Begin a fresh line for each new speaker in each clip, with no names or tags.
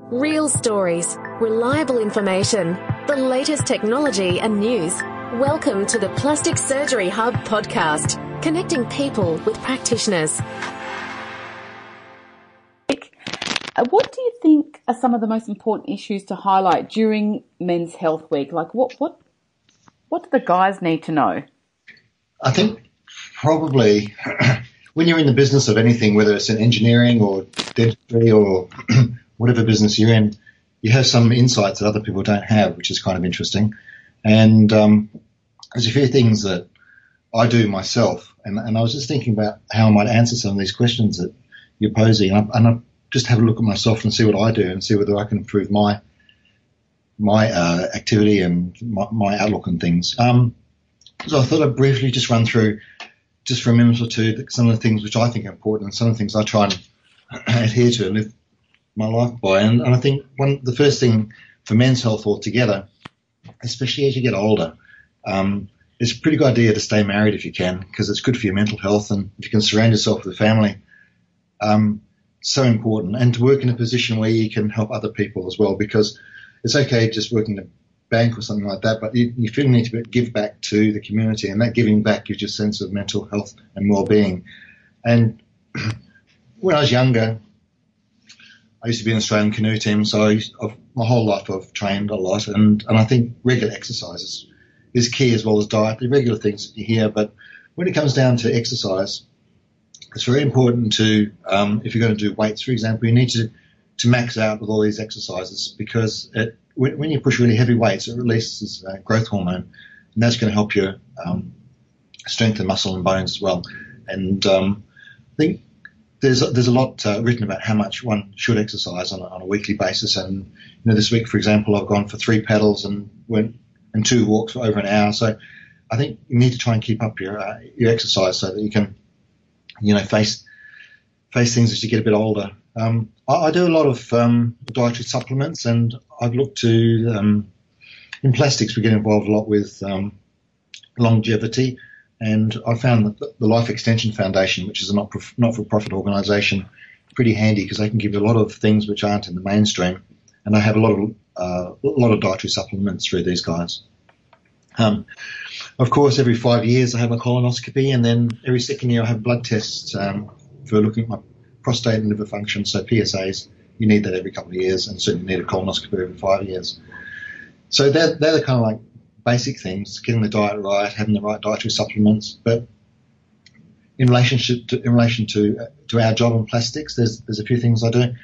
Real stories, reliable information, the latest technology and news. Welcome to the Plastic Surgery Hub podcast, connecting people with practitioners.
What do you think are some of the most important issues to highlight during Men's Health Week? Like what do the guys need to know?
I think probably when you're in the business of anything, whether it's in engineering or dentistry or whatever business you're in, you have some insights that other people don't have, which is kind of interesting. And there's a few things that I do myself, and I was just thinking about how I might answer some of these questions that you're posing, and I just have a look at myself and see what I do and see whether I can improve my activity and my outlook on things. So I thought I'd briefly just run through, just for a minute or two, some of the things which I think are important and some of the things I try and adhere to and live my life by. And I think the first thing for men's health altogether, especially as you get older, it's a pretty good idea to stay married if you can, because it's good for your mental health, and if you can surround yourself with a family, so important. And to work in a position where you can help other people as well, because it's okay just working in a bank or something like that, but you feel need to give back to the community, and that giving back gives you a sense of mental health and well-being. And when I was younger, I used to be in the Australian canoe team, so my whole life I've trained a lot, and I think regular exercise is key, as well as diet. The regular things you hear, but when it comes down to exercise, it's very important to, if you're going to do weights, for example, you need to max out with all these exercises, because when you push really heavy weights, it releases growth hormone, and that's going to help your strengthen muscle and bones as well. And I think there's a lot written about how much one should exercise on a weekly basis. And this week, for example, I've gone for 3 paddles and 2 walks for over an hour. So I think you need to try and keep up your exercise so that you can face things as you get a bit older. I do a lot of dietary supplements, and I've looked to in plastics we get involved a lot with longevity. And I found that the Life Extension Foundation, which is a not-for-profit organisation, pretty handy, because they can give you a lot of things which aren't in the mainstream. And I have a lot of dietary supplements through these guys. Of course, every 5 years I have a colonoscopy, and then every second year I have blood tests for looking at my prostate and liver function. So PSAs, you need that every couple of years, and certainly need a colonoscopy every 5 years. So they're the kind of like basic things: getting the diet right, having the right dietary supplements. But in relation to our job in plastics, there's a few things I do.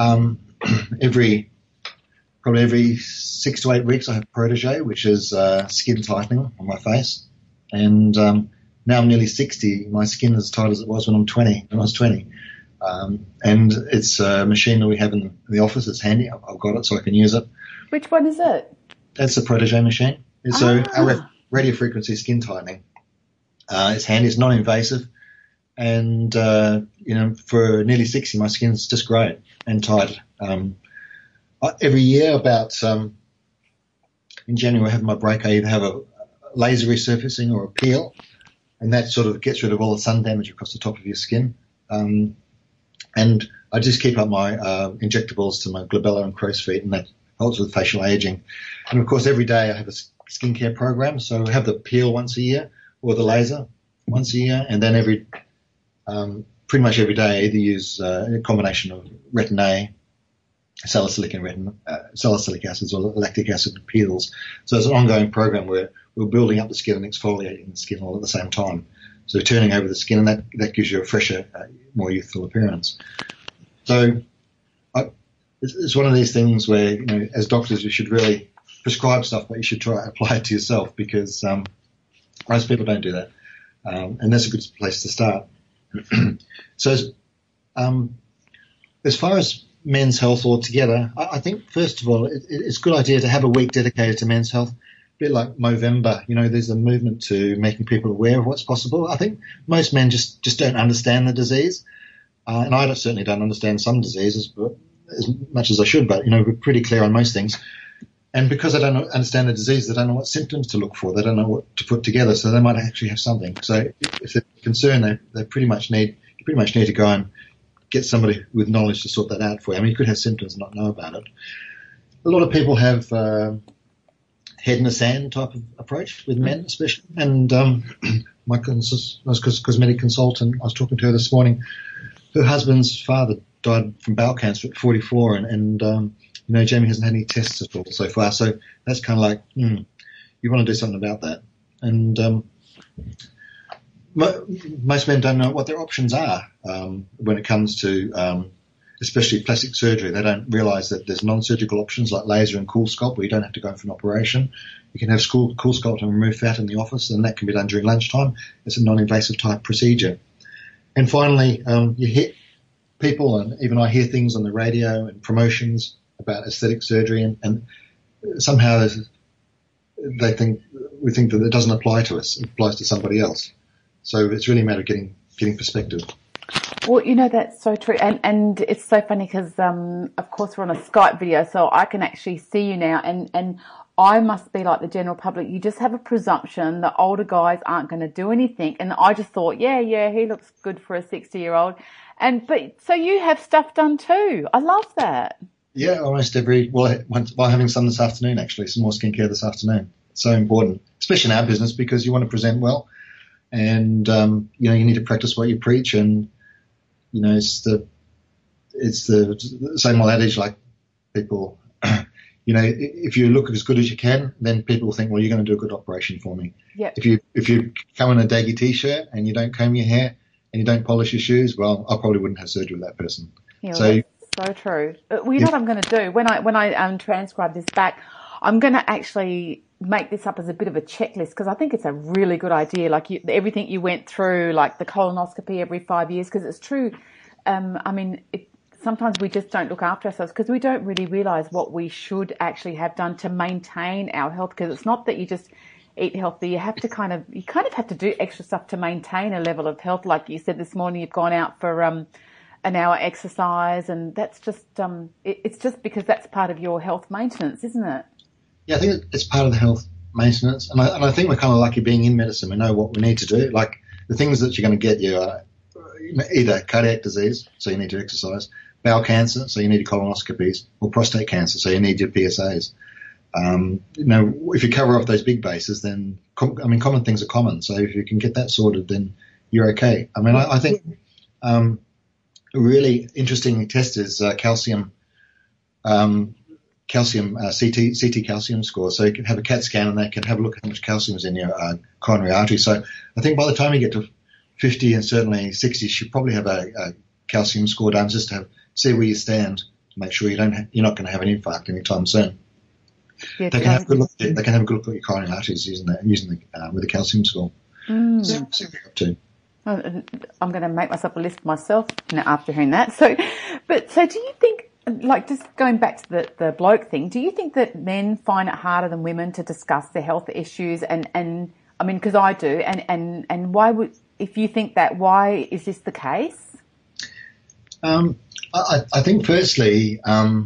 Probably every 6 to 8 weeks I have Protégé, which is skin tightening on my face. And now I'm nearly 60. My skin is as tight as it was when I was 20. And it's a machine that we have in the office. It's handy. I've got it so I can use it.
Which one is it?
That's a Protégé machine. It's a radiofrequency skin tightening. It's handy. It's non-invasive. And, for nearly 60, my skin's just great and tight. Every year about in January I have my break. I either have a laser resurfacing or a peel, and that sort of gets rid of all the sun damage across the top of your skin. And I just keep up my injectables to my glabella and crow's feet, and that helps with facial aging. And of course every day I have a skincare program, so I have the peel once a year or the laser once a year, and then pretty much every day I either use a combination of Retin-A, salicylic acids or lactic acid peels. So it's an ongoing program where we're building up the skin and exfoliating the skin all at the same time. So turning over the skin, and that gives you a fresher, more youthful appearance. So it's one of these things where, as doctors, you should really prescribe stuff, but you should try to apply it to yourself, because most people don't do that. And that's a good place to start. So as far as men's health altogether, I think, first of all, it's a good idea to have a week dedicated to men's health, a bit like Movember. There's a movement to making people aware of what's possible. I think most men just don't understand the disease, and I certainly don't understand some diseases but as much as I should, but, we're pretty clear on most things. And because they don't understand the disease, they don't know what symptoms to look for. They don't know what to put together, so they might actually have something. So if they're concerned, you pretty much need to go and get somebody with knowledge to sort that out for you. I mean, you could have symptoms and not know about it. A lot of people have head in the sand type of approach with men, especially. And my cosmetic consultant, I was talking to her this morning. Her husband's father died from bowel cancer at 44, and Jamie hasn't had any tests at all so far. So that's kind of like, you want to do something about that. And most men don't know what their options are when it comes to especially plastic surgery. They don't realise that there's non-surgical options like laser and cool sculpt, where you don't have to go in for an operation. You can have cool sculpt and remove fat in the office, and that can be done during lunchtime. It's a non-invasive type procedure. And finally, you hit people, and even I hear things on the radio and promotions about aesthetic surgery, and somehow we think that it doesn't apply to us. It applies to somebody else. So it's really a matter of getting perspective.
Well, that's so true. And it's so funny because, of course, we're on a Skype video, so I can actually see you now. And I must be like the general public. You just have a presumption that older guys aren't going to do anything. And I just thought, yeah, he looks good for a 60-year-old. But so you have stuff done too. I love that. Yeah,
almost by having some this afternoon, actually, some more skincare this afternoon. It's so important, especially in our business, because you want to present well. And, you need to practice what you preach. And, it's the same old adage, like people, if you look as good as you can, then people think, well, you're going to do a good operation for me.
Yep.
If you come in a daggy t-shirt and you don't comb your hair and you don't polish your shoes, well, I probably wouldn't have surgery with that person.
Yeah, so true. Well, you know what I'm going to do? When I transcribe this back, I'm going to actually make this up as a bit of a checklist, because I think it's a really good idea. Like everything you went through, like the colonoscopy every 5 years, because it's true. Sometimes we just don't look after ourselves because we don't really realise what we should actually have done to maintain our health. Because it's not that you just eat healthy; you have to kind of have to do extra stuff to maintain a level of health. Like you said this morning, you've gone out for an hour exercise, and that's just it's just because that's part of your health maintenance, isn't it?
Yeah, I think it's part of the health maintenance, and I think we're kind of lucky being in medicine. We know what we need to do. Like the things that you're going to get you are either cardiac disease, so you need to exercise, bowel cancer, so you need your colonoscopies, or prostate cancer, so you need your PSAs. If you cover off those big bases, then common things are common. So if you can get that sorted, then you're okay. I think a really interesting test is calcium. CT calcium score. So you can have a CAT scan and they can have a look at how much calcium is in your coronary artery. So I think by the time you get to 50 and certainly 60, you should probably have a calcium score done just to see where you stand to make sure you're not going to have an infarct anytime soon. Yeah, they can have a good look at your coronary arteries using with the calcium score. See what you're up to.
I'm going to make myself a list myself after hearing that. So do you think, like just going back to the bloke thing, do you think that men find it harder than women to discuss their health issues? And because I do, and why would, if you think that, why is this the case?
I think firstly,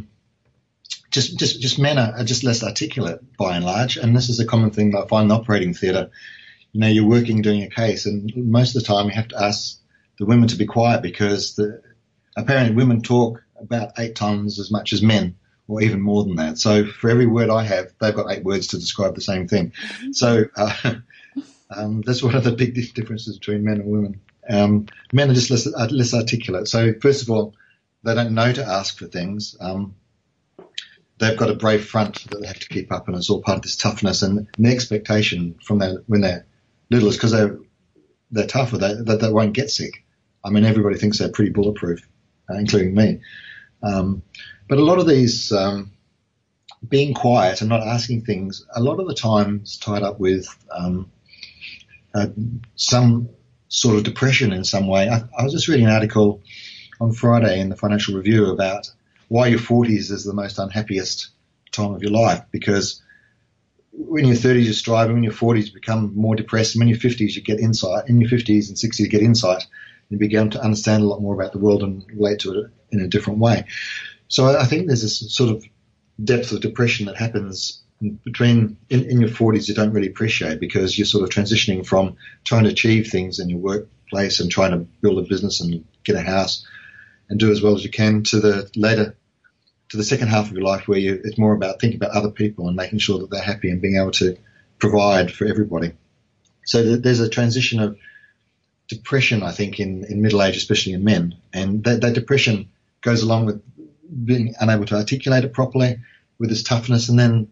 just men are just less articulate by and large, and this is a common thing that I find in the operating theatre. You're working, doing a case, and most of the time you have to ask the women to be quiet because apparently women talk about 8 times as much as men, or even more than that. So for every word I have, they've got 8 words to describe the same thing. So that's one of the big differences between men and women. Men are just less articulate. So first of all, they don't know to ask for things. They've got a brave front that they have to keep up, and it's all part of this toughness. And the expectation from when they're little is because they're tougher, that they won't get sick. Everybody thinks they're pretty bulletproof, including me. But a lot of these being quiet and not asking things, a lot of the time is tied up with some sort of depression in some way. I was just reading an article on Friday in the Financial Review about why your 40s is the most unhappiest time of your life, because when you're 30s you're striving, when you're 40s you become more depressed, and when you're 50s you get insight, in your 50s and 60s you get insight, you begin to understand a lot more about the world and relate to it in a different way. So I think there's this sort of depth of depression that happens in your 40s you don't really appreciate, because you're sort of transitioning from trying to achieve things in your workplace and trying to build a business and get a house, do as well as you can to the second half of your life, where it's more about thinking about other people and making sure that they're happy and being able to provide for everybody. So there's a transition of depression, I think, in middle age, especially in men, and that depression goes along with being unable to articulate it properly, with this toughness, and then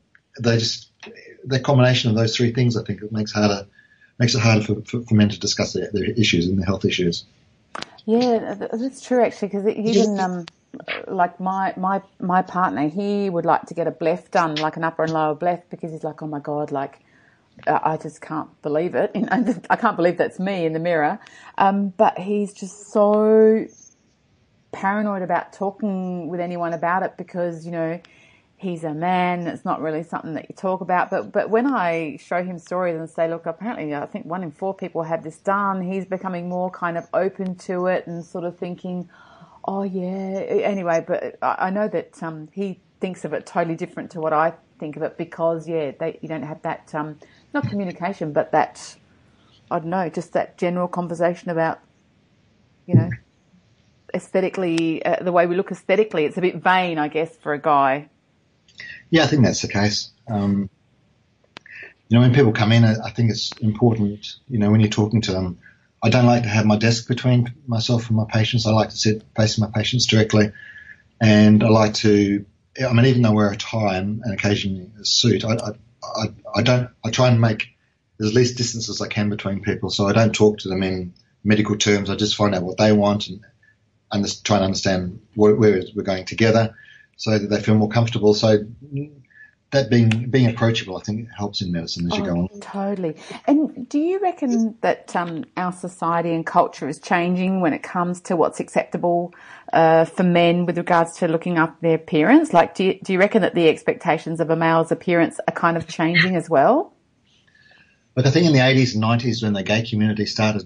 the combination of those three things, I think, it makes it harder for men to discuss their issues and their health issues.
Yeah, that's true actually, because even like my partner, he would like to get a bleph done, like an upper and lower bleph, because he's like, oh my God, like I just can't believe it. You know, I can't believe that's me in the mirror. But he's just so paranoid about talking with anyone about it because, you know, he's a man. It's not really something that you talk about. But when I show him stories and say, look, apparently I think 1 in 4 people have this done, he's becoming more kind of open to it and sort of thinking, oh, yeah. Anyway, but I know that he thinks of it totally different to what I think of it because, yeah, you don't have that, not communication, but that, I don't know, just that general conversation about, you know, aesthetically, the way we look aesthetically. It's a bit vain, I guess, for a guy.
Yeah, I think that's the case. You know, when people come in, I think it's important, you know, when you're talking to them, I don't like to have my desk between myself and my patients. I like to sit facing my patients directly. And I like to, I mean, even though I wear a tie and occasionally a suit, I try and make as least distance as I can between people. So I don't talk to them in medical terms. I just find out what they want and try and understand where we're going together so that they feel more comfortable. So that being approachable, I think, helps in medicine as you go on.
Totally. And do you reckon that our society and culture is changing when it comes to what's acceptable for men with regards to looking after their appearance? Like, do you reckon that the expectations of a male's appearance are kind of changing as well?
Look, I think in the 80s and 90s, when the gay community started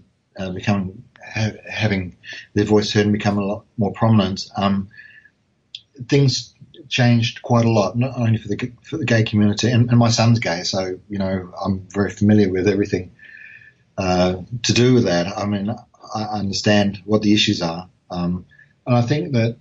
having their voice heard and become a lot more prominent, things changed quite a lot, not only for the gay community, and my son's gay, so, you know, I'm very familiar with everything to do with that. I mean, I understand what the issues are, and I think that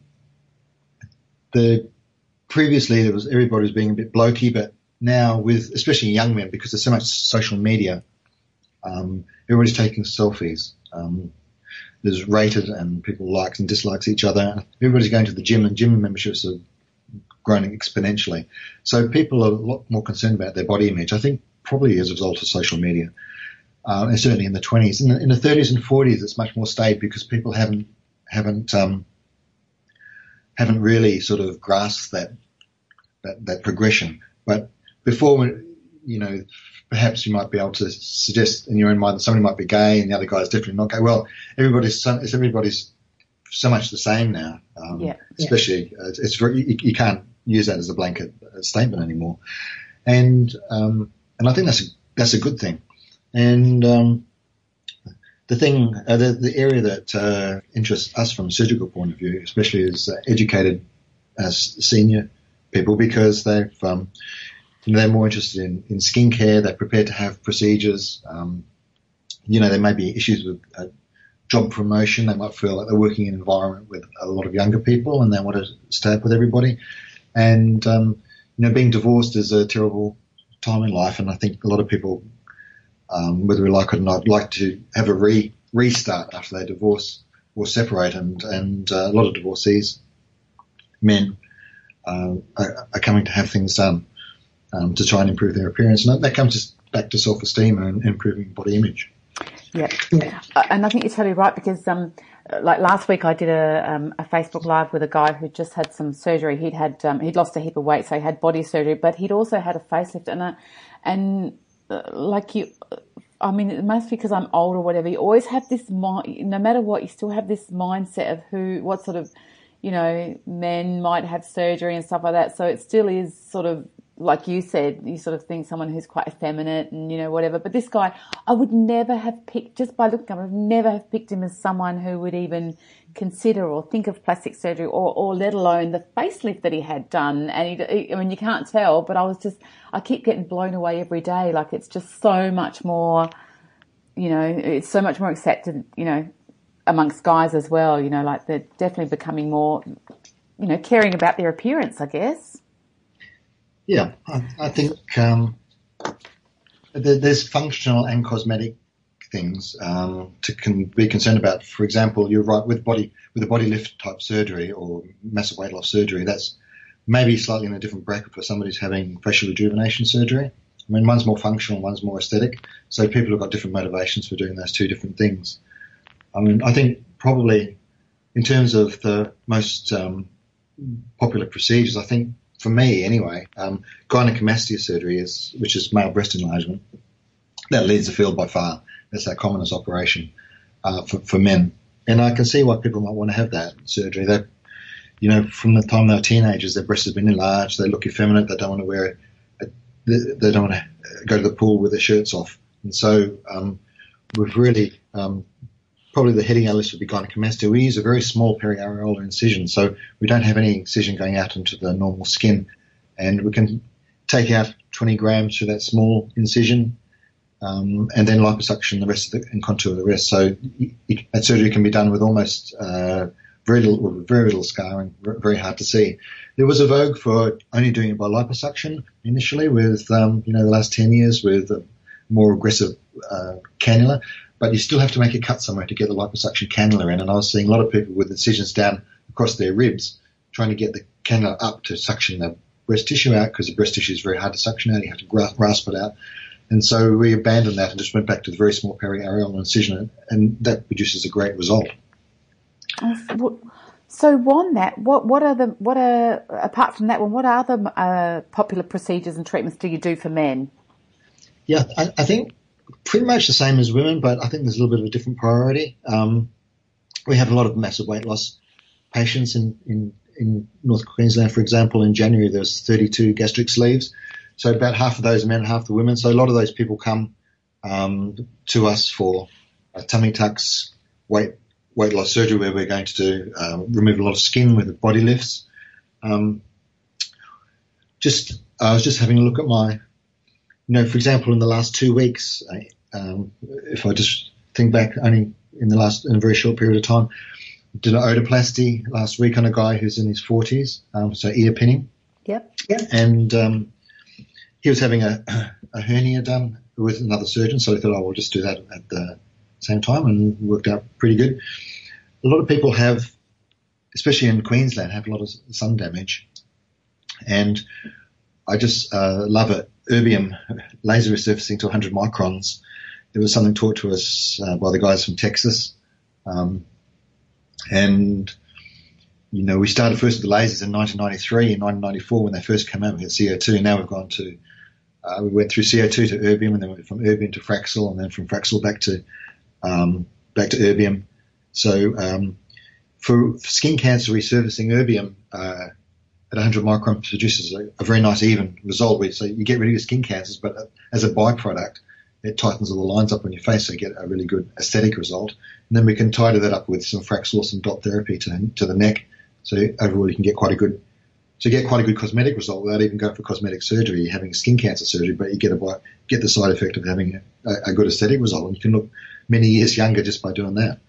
previously everybody was being a bit blokey, but now with especially young men, because there's so much social media, everybody's taking selfies. There's rated and people likes and dislikes each other. Everybody's going to the gym, and gym memberships are growing exponentially. So people are a lot more concerned about their body image, I think, probably as a result of social media. And certainly in the 20s. In the 30s and 40s, it's much more staid because people haven't really sort of grasped that progression. But before, you know, perhaps you might be able to suggest in your own mind that somebody might be gay and the other guy's definitely not gay. Well, everybody's so much the same now. Especially it's very, you can't use that as a blanket statement anymore. And I think that's a good thing. And the thing, the area that interests us from a surgical point of view, especially, is educated senior people, because they're more interested in skincare. They're prepared to have procedures. You know, there may be issues with job promotion. They might feel like they're working in an environment with a lot of younger people and they want to stay up with everybody. And, you know, being divorced is a terrible time in life. And I think a lot of people, whether we like it or not, like to have a restart after they divorce or separate. And a lot of divorcees, men, are coming to have things done to try and improve their appearance. And that comes just back to self-esteem and improving body image.
Yeah. And I think you're totally right, because like last week I did a Facebook Live with a guy who just had some surgery. He'd lost a heap of weight, so he had body surgery, but he'd also had a facelift. And like you, I mean, it must be because I'm old or whatever. You always have this mind, no matter what, you still have this mindset of what sort of, you know, men might have surgery and stuff like that. So it still is sort of, like you said, you sort of think someone who's quite effeminate and, you know, whatever. But this guy, I would never have picked, just by looking at him, I would never have picked him as someone who would even consider or think of plastic surgery or let alone the facelift that he had done. And I mean, you can't tell, but I keep getting blown away every day. Like, it's just so much more, you know, it's so much more accepted, you know, amongst guys as well, like they're definitely becoming more, caring about their appearance, I guess.
Yeah, I think there's functional and cosmetic things to be concerned about. For example, you're right, with a body lift type surgery or massive weight loss surgery, that's maybe slightly in a different bracket for somebody who's having facial rejuvenation surgery. I mean, one's more functional, one's more aesthetic. So people have got different motivations for doing those two different things. I mean, I think probably in terms of the most popular procedures, I think for me anyway, gynecomastia surgery which is male breast enlargement. That leads the field by far. That's our commonest operation for men. And I can see why people might want to have that surgery. They, from the time they were teenagers, their breasts have been enlarged. They look effeminate. They don't want to they don't want to go to the pool with their shirts off. And so we've really, probably the heading of our list would be gynecomastia. We use a very small periareolar incision, so we don't have any incision going out into the normal skin. And we can take out 20 grams through that small incision, and then liposuction the rest of and contour the rest. So that surgery can be done with almost very little scarring, very hard to see. There was a vogue for only doing it by liposuction initially with, the last 10 years with a more aggressive cannula, but you still have to make a cut somewhere to get the liposuction cannula in. And I was seeing a lot of people with incisions down across their ribs trying to get the cannula up to suction the breast tissue out, because the breast tissue is very hard to suction out. You have to grasp it out. And so we abandoned that and just went back to the very small periareolar incision, and that produces a great result.
So on that, apart from that one, what other popular procedures and treatments do you do for men?
Yeah, I think pretty much the same as women, but I think there's a little bit of a different priority. We have a lot of massive weight loss patients in North Queensland. For example, in January there was 32 gastric sleeves. So about half of those are men, half the women. So a lot of those people come to us for tummy tucks, weight loss surgery, where we're going to do remove a lot of skin with body lifts. I was just having a look at my, for example, in the last 2 weeks, if I just think back, only in a very short period of time, did an otoplasty last week on a guy who's in his 40s, so ear pinning.
Yep.
And he was having a hernia done with another surgeon, so I thought, we'll just do that at the same time, and worked out pretty good. A lot of people have, especially in Queensland, have a lot of sun damage, and I just love it. Erbium laser resurfacing to 100 microns. It was something taught to us by the guys from Texas, and we started first with the lasers in 1993 and 1994 when they first came out with CO2. And now we've gone to we went through CO2 to erbium, and then went from erbium to Fraxel, and then from Fraxel back to erbium. So for skin cancer resurfacing, erbium at 100 micron produces a very nice even result. So you get rid of your skin cancers, but as a byproduct, it tightens all the lines up on your face, so you get a really good aesthetic result. And then we can tidy that up with some Fraxel or some dot therapy to the neck. So overall, you can get quite a good cosmetic result without even going for cosmetic surgery. You're having a skin cancer surgery, but you get the side effect of having a good aesthetic result, and you can look many years younger just by doing that.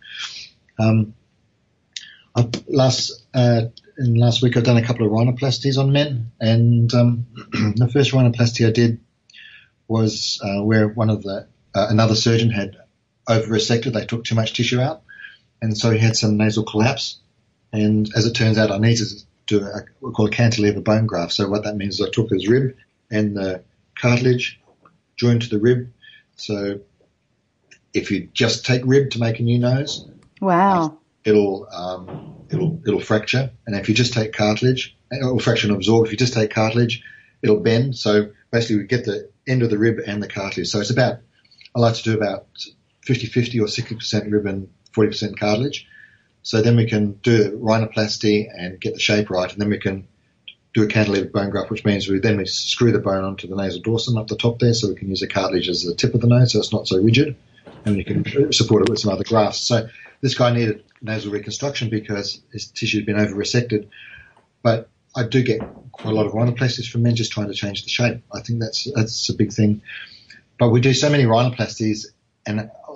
Last week I've done a couple of rhinoplasties on men, and the first rhinoplasty I did was where another surgeon had over-resected. They took too much tissue out, and so he had some nasal collapse. And as it turns out, I needed to do what we call a cantilever bone graft. So what that means is I took his rib and the cartilage joined to the rib. So if you just take rib to make a new nose,
wow,
it'll fracture. And if you just take cartilage, it'll fracture and absorb. If you just take cartilage, it'll bend. So basically we get the end of the rib and the cartilage. So I like to do about 50-50 or 60% rib and 40% cartilage. So then we can do the rhinoplasty and get the shape right, and then we can do a cantilever bone graft, which means we screw the bone onto the nasal dorsum up the top there, so we can use the cartilage as the tip of the nose, so it's not so rigid, and we can support it with some other grafts. So this guy needed nasal reconstruction because his tissue had been over-resected, but I do get quite a lot of rhinoplasties from men just trying to change the shape. I think that's a big thing. But we do so many rhinoplasties, and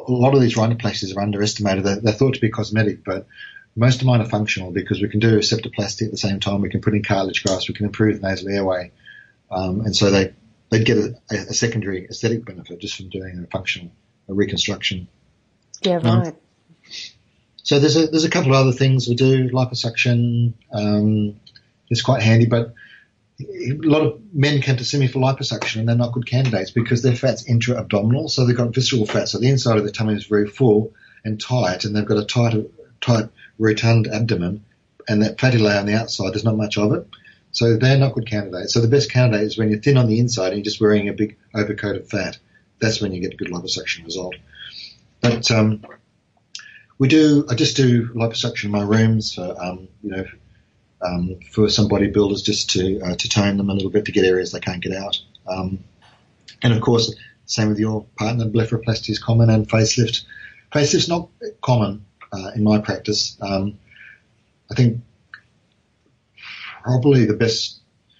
lot of these rhinoplasties are underestimated. They're thought to be cosmetic, but most of mine are functional because we can do septoplasty at the same time. We can put in cartilage grafts. We can improve the nasal airway. And so they'd get a secondary aesthetic benefit just from doing a reconstruction.
Yeah, right.
So there's a couple of other things we do. Liposuction is quite handy, but a lot of men come to see me for liposuction and they're not good candidates because their fat's intra-abdominal, so they've got visceral fat. So the inside of their tummy is very full and tight, and they've got a tight rotund abdomen, and that fatty layer on the outside, there's not much of it. So they're not good candidates. So the best candidate is when you're thin on the inside and you're just wearing a big overcoat of fat. That's when you get a good liposuction result. But I just do liposuction in my rooms for some bodybuilders just to tone them a little bit to get areas they can't get out. And of course, same with your partner, blepharoplasty is common, and facelift. Facelift's not common in my practice. I think probably the best.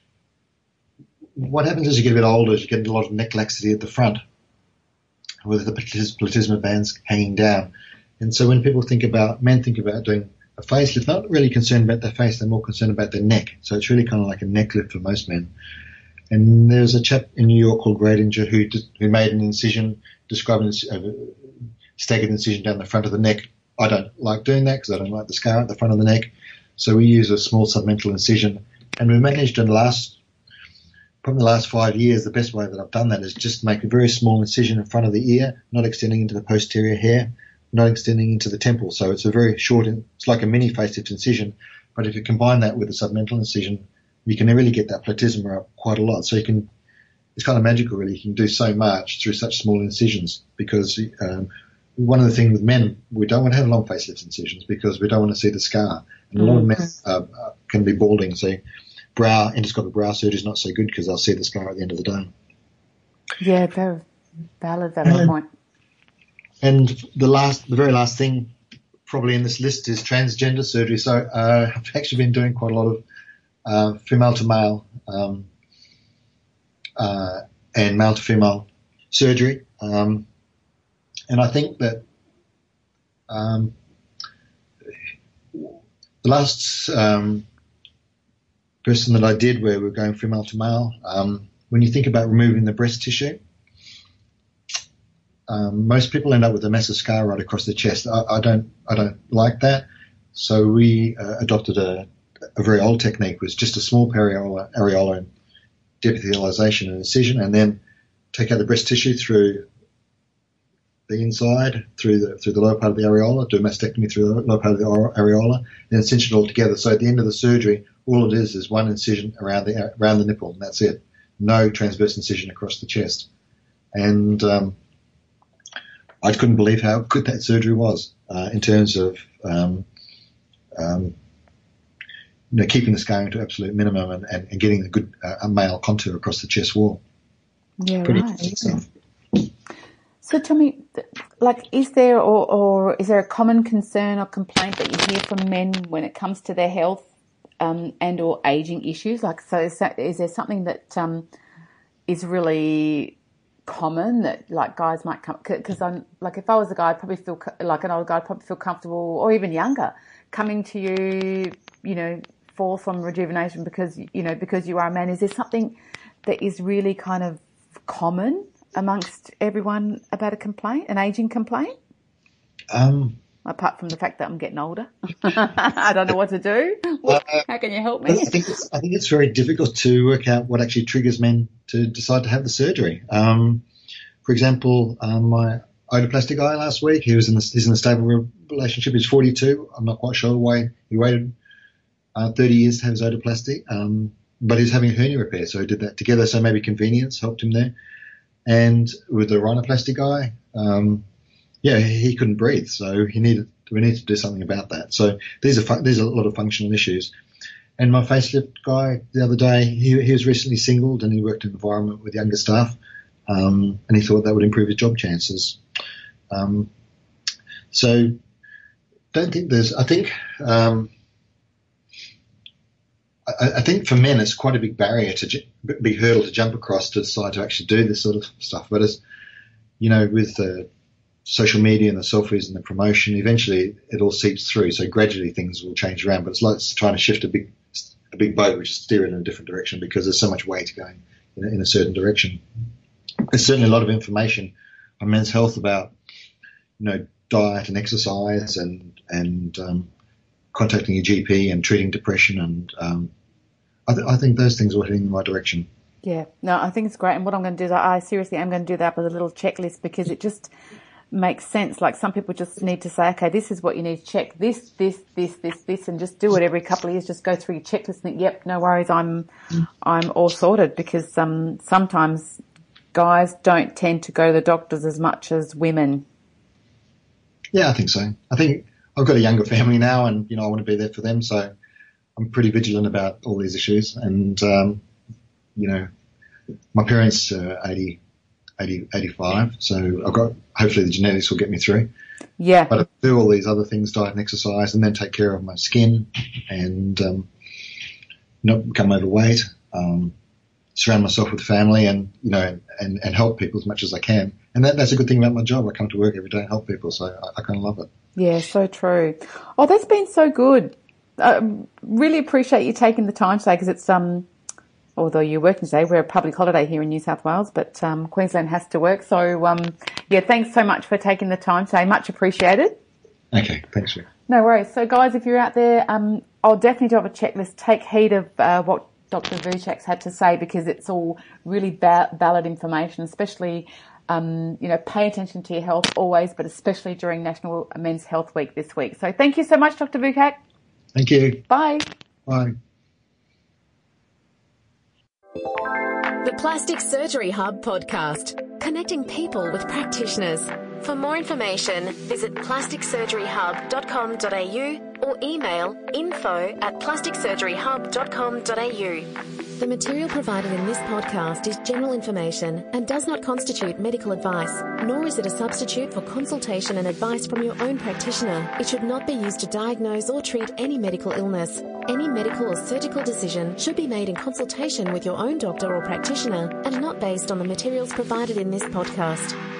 What happens as you get a bit older is you get a lot of neck laxity at the front, with the platysma bands hanging down. And so when men think about doing a facelift, not really concerned about their face, they're more concerned about their neck. So it's really kind of like a neck lift for most men. And there's a chap in New York called Gradinger who made an incision, describing a staggered incision down the front of the neck. I don't like doing that because I don't like the scar at the front of the neck. So we use a small submental incision. And we managed in the last 5 years, the best way that I've done that is just make a very small incision in front of the ear, not extending into the posterior hair, not extending into the temple. So it's a very short, it's like a mini facelift incision. But if you combine that with a submental incision, you can really get that platysma up quite a lot. So it's kind of magical really. You can do so much through such small incisions because one of the things with men, we don't want to have long facelift incisions because we don't want to see the scar. And a lot of men can be balding. So endoscopic brow surgery is not so good because they'll see the scar at the end of the day. Yeah,
very valid point.
And the very last thing probably in this list is transgender surgery. So I've actually been doing quite a lot of female to male and male to female surgery. And I think that the last person that I did where we're going female to male, when you think about removing the breast tissue, most people end up with a massive scar right across the chest. I don't like that. So we adopted a very old technique, was just a small areola deepithelialization and incision, and then take out the breast tissue through the inside, through the lower part of the areola, do a mastectomy through the lower part of the areola, then cinch it all together. So at the end of the surgery, all it is one incision around the nipple, and that's it. No transverse incision across the chest. And I couldn't believe how good that surgery was in terms of keeping the scarring to absolute minimum and getting a good male contour across the chest wall.
Yeah, pretty right. Stuff. So tell me, is there or is there a common concern or complaint that you hear from men when it comes to their health and or aging issues? Is there something that is really common that guys might come? Because I'm if I was a guy, I'd probably feel like an older guy, I'd probably feel comfortable, or even younger, coming to you, for some rejuvenation because you are a man. Is there something that is really kind of common amongst everyone about an aging complaint? Apart from the fact that I'm getting older, I don't know what to do. How can you help me?
I think it's very difficult to work out what actually triggers men to decide to have the surgery. For example, my otoplasty guy last week, he's in a stable relationship. He's 42. I'm not quite sure why he waited 30 years to have his otoplasty, but he's having a hernia repair, so he did that together. So maybe convenience helped him there. And with the rhinoplasty guy, he couldn't breathe, so we needed to do something about that. So these are a lot of functional issues. And my facelift guy the other day, he was recently singled and he worked in an environment with younger staff, and he thought that would improve his job chances. So don't think I think for men it's quite a big barrier big hurdle to jump across to decide to actually do this sort of stuff. But as with social media and the selfies and the promotion, eventually it all seeps through. So gradually things will change around, but it's like trying to shift a big boat, which is steer it in a different direction because there's so much weight going in a certain direction. There's certainly a lot of information on men's health about, diet and exercise and contacting your GP and treating depression. And I think those things are heading in the right direction.
Yeah, no, I think it's great. And what I'm going to do is I seriously am going to do that with a little checklist because it just makes sense. Like some people just need to say, okay, this is what you need to check, this, and just do it every couple of years. Just go through your checklist and think, yep, no worries, I'm all sorted, because sometimes guys don't tend to go to the doctors as much as women.
Yeah, I think so. I think I've got a younger family now, and I want to be there for them, so I'm pretty vigilant about all these issues. And my parents are 85, so I've got, hopefully the genetics will get me through.
Yeah.
But I do all these other things, diet and exercise, and then take care of my skin and not become overweight, surround myself with family and help people as much as I can. And that's a good thing about my job. I come to work every day and help people, so I kind of love it.
Yeah, so true. Oh, that's been so good. Really appreciate you taking the time today, because it's although you're working today, we're a public holiday here in New South Wales, but Queensland has to work. So, thanks so much for taking the time today. Much appreciated.
Okay, thanks, Rick.
No worries. So, guys, if you're out there, I'll definitely do have a checklist. Take heed of what Dr. Vucek's had to say, because it's all really valid information, especially, pay attention to your health always, but especially during National Men's Health Week this week. So thank you so much, Dr. Vucek.
Thank you.
Bye.
Bye.
The Plastic Surgery Hub podcast, connecting people with practitioners. For more information, visit plasticsurgeryhub.com.au or email info@plasticsurgeryhub.com.au. The material provided in this podcast is general information and does not constitute medical advice, nor is it a substitute for consultation and advice from your own practitioner. It should not be used to diagnose or treat any medical illness. Any medical or surgical decision should be made in consultation with your own doctor or practitioner and not based on the materials provided in this podcast.